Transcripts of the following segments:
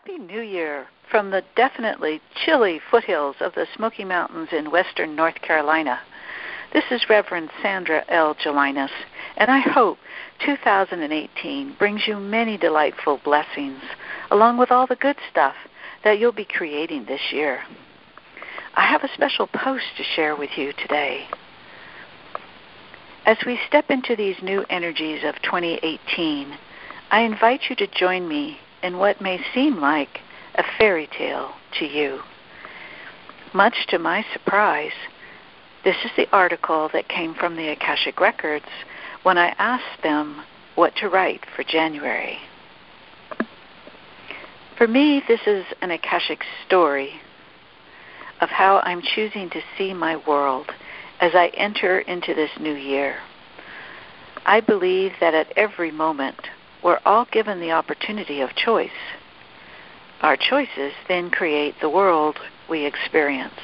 Happy New Year from the definitely chilly foothills of the Smoky Mountains in western North Carolina. This is Reverend Sandra L. Gelinas, and I hope 2018 brings you many delightful blessings, along with all the good stuff that you'll be creating this year. I have a special post to share with you today. As we step into these new energies of 2018, I invite you to join me in what may seem like a fairy tale to you. Much to my surprise, this is the article that came from the Akashic Records when I asked them what to write for January. For me, this is an Akashic story of how I'm choosing to see my world as I enter into this new year. I believe that at every moment, we're all given the opportunity of choice. Our choices then create the world we experience.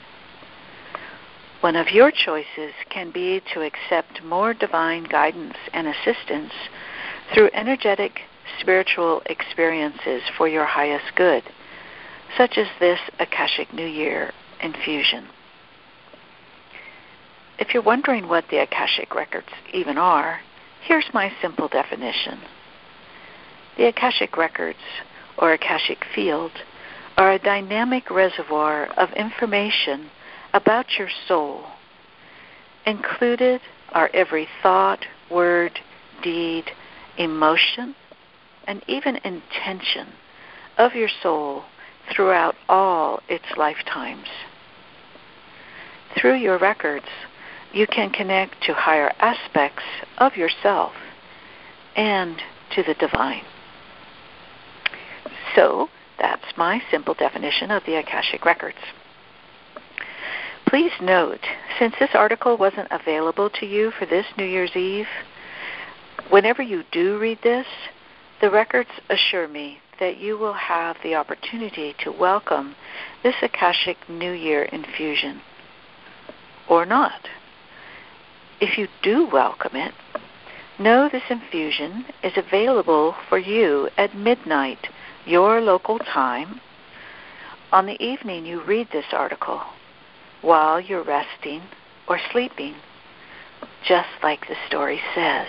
One of your choices can be to accept more divine guidance and assistance through energetic spiritual experiences for your highest good, such as this Akashic New Year infusion. If you're wondering what the Akashic Records even are, here's my simple definition. The Akashic Records, or Akashic Field, are a dynamic reservoir of information about your soul. Included are every thought, word, deed, emotion, and even intention of your soul throughout all its lifetimes. Through your records, you can connect to higher aspects of yourself and to the divine. So, that's my simple definition of the Akashic Records. Please note, since this article wasn't available to you for this New Year's Eve, whenever you do read this, the records assure me that you will have the opportunity to welcome this Akashic New Year infusion, or not. If you do welcome it, know this infusion is available for you at midnight, your local time, on the evening you read this article, while you're resting or sleeping, just like the story says.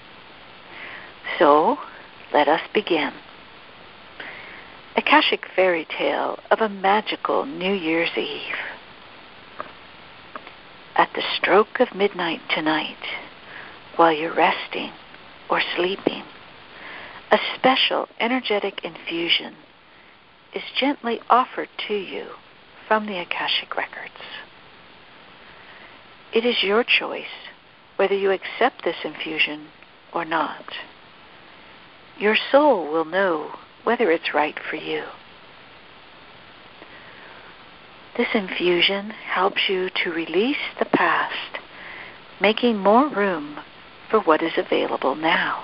So, let us begin. Akashic Fairy Tale of a Magical New Year's Eve. At the stroke of midnight tonight, while you're resting or sleeping, a special energetic infusion is gently offered to you from the Akashic Records. It is your choice whether you accept this infusion or not. Your soul will know whether it's right for you. This infusion helps you to release the past, making more room for what is available now.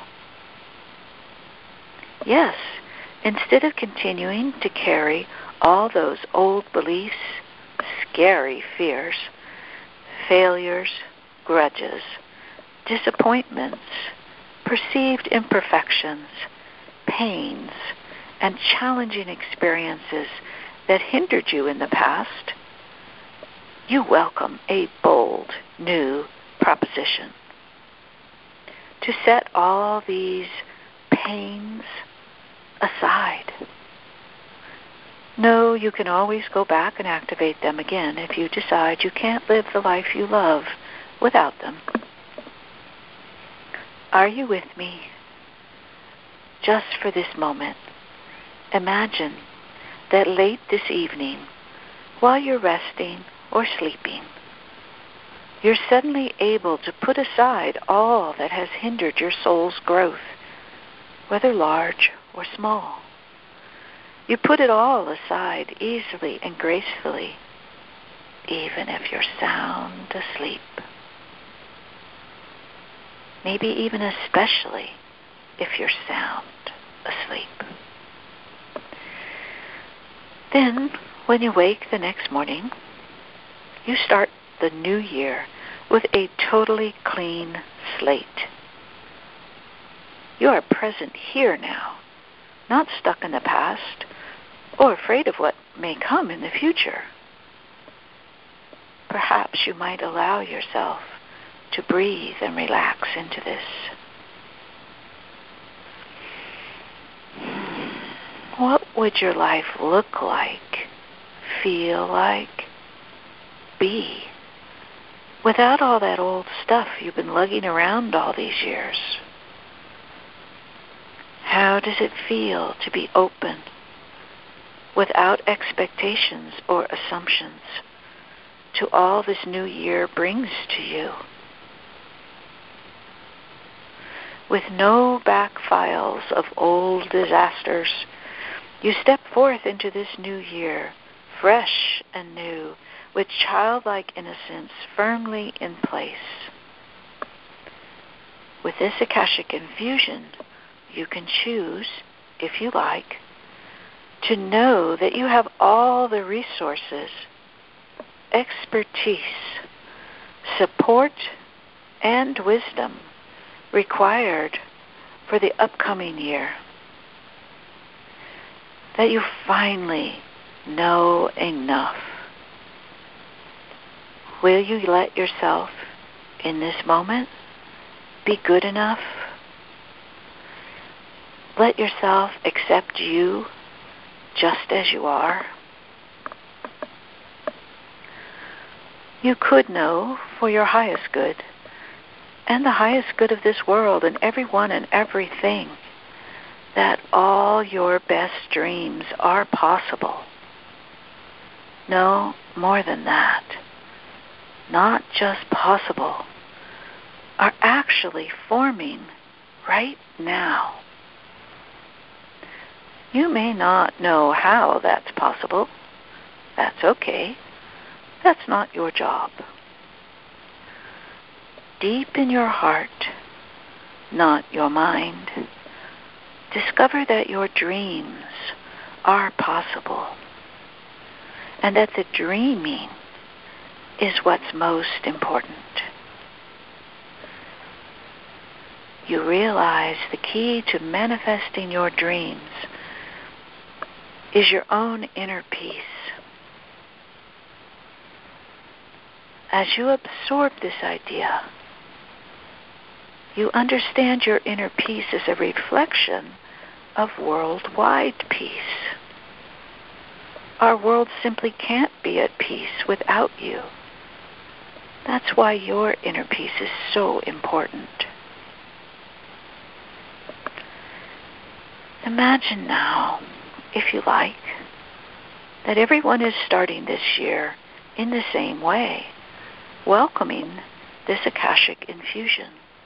Yes, instead of continuing to carry all those old beliefs, scary fears, failures, grudges, disappointments, perceived imperfections, pains, and challenging experiences that hindered you in the past, you welcome a bold new proposition to set all these pains aside. No, you can always go back and activate them again if you decide you can't live the life you love without them. Are you with me? Just for this moment, imagine that late this evening, while you're resting or sleeping, you're suddenly able to put aside all that has hindered your soul's growth, whether large or small. You put it all aside easily and gracefully, even if you're sound asleep. Maybe even especially if you're sound asleep. Then, when you wake the next morning, you start the new year with a totally clean slate. You are present here now, not stuck in the past or afraid of what may come in the future. Perhaps you might allow yourself to breathe and relax into this. What would your life look like, feel like, be, without all that old stuff you've been lugging around all these years? How does it feel to be open, without expectations or assumptions, to all this new year brings to you? With no back files of old disasters, you step forth into this new year, fresh and new, with childlike innocence firmly in place. With this Akashic infusion, you can choose, if you like, to know that you have all the resources, expertise, support, and wisdom required for the upcoming year. That you finally know enough. Will you let yourself, in this moment, be good enough? Let yourself accept you just as you are? You could know for your highest good and the highest good of this world and everyone and everything that all your best dreams are possible. No, more than that. Not just possible, are actually forming right now. You may not know how that's possible. That's okay. That's not your job. Deep in your heart, not your mind, discover that your dreams are possible and that the dreaming is what's most important. You realize the key to manifesting your dreams is your own inner peace. As you absorb this idea, you understand your inner peace as a reflection of worldwide peace. Our world simply can't be at peace without you. That's why your inner peace is so important. Imagine now, if you like, that everyone is starting this year in the same way, welcoming this Akashic infusion.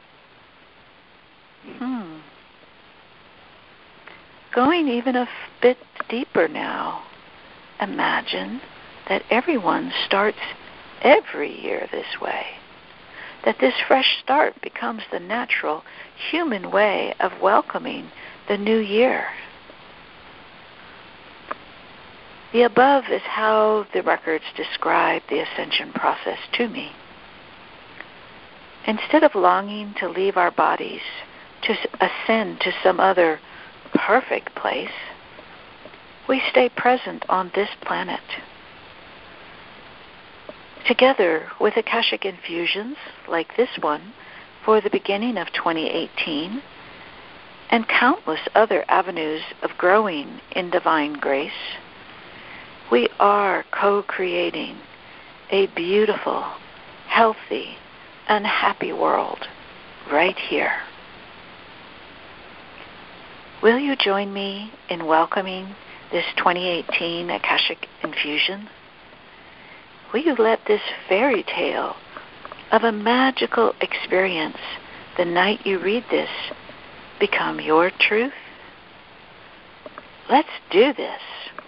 Going even a bit deeper now, imagine that everyone starts every year this way, that this fresh start becomes the natural human way of welcoming the new year. The above is how the records describe the ascension process to me. Instead of longing to leave our bodies to ascend to some other perfect place, we stay present on this planet. Together with Akashic infusions like this one for the beginning of 2018 and countless other avenues of growing in divine grace, we are co-creating a beautiful, healthy, and happy world right here. Will you join me in welcoming this 2018 Akashic infusion? Will you let this fairy tale of a magical experience the night you read this become your truth? Let's do this.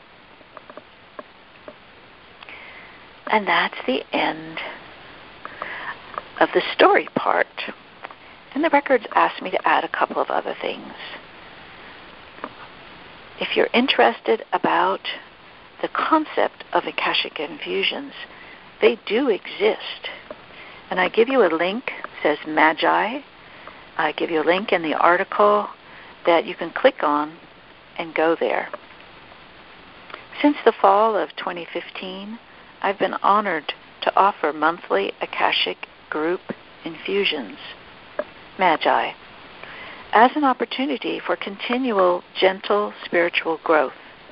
And that's the end of the story part. And the records asked me to add a couple of other things. If you're interested about the concept of Akashic infusions, they do exist. And I give you a link, it says Magi. I give you a link in the article that you can click on and go there. Since the fall of 2015, I've been honored to offer monthly Akashic group infusions, Magi, as an opportunity for continual, gentle spiritual growth.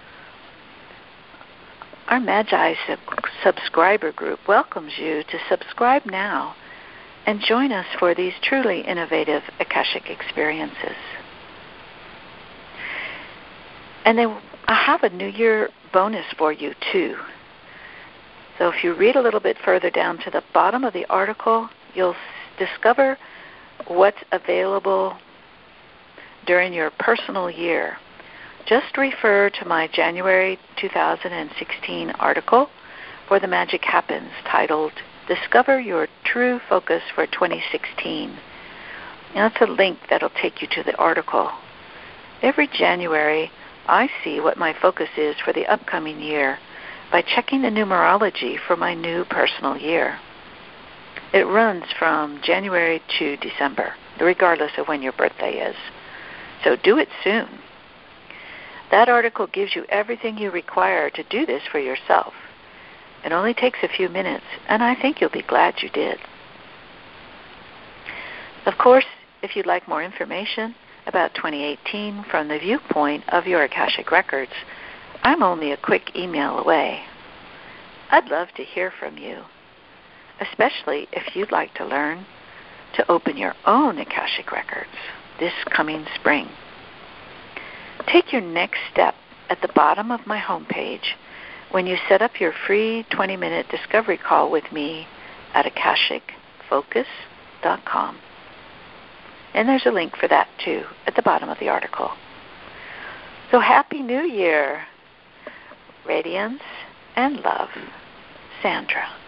Our Magi subscriber group welcomes you to subscribe now and join us for these truly innovative Akashic experiences. And then I have a New Year bonus for you, too. So if you read a little bit further down to the bottom of the article, you'll discover what's available during your personal year. Just refer to my January 2016 article for The Magic Happens, titled Discover Your True Focus for 2016. And that's a link that'll take you to the article. Every January, I see what my focus is for the upcoming year by checking the numerology for my new personal year. It runs from January to December, regardless of when your birthday is. So do it soon. That article gives you everything you require to do this for yourself. It only takes a few minutes, and I think you'll be glad you did. Of course, if you'd like more information about 2018 from the viewpoint of your Akashic Records, I'm only a quick email away. I'd love to hear from you, especially if you'd like to learn to open your own Akashic Records this coming spring. Take your next step at the bottom of my homepage when you set up your free 20-minute discovery call with me at akashicfocus.com. And there's a link for that, too, at the bottom of the article. So Happy New Year! Radiance and love, Sandra.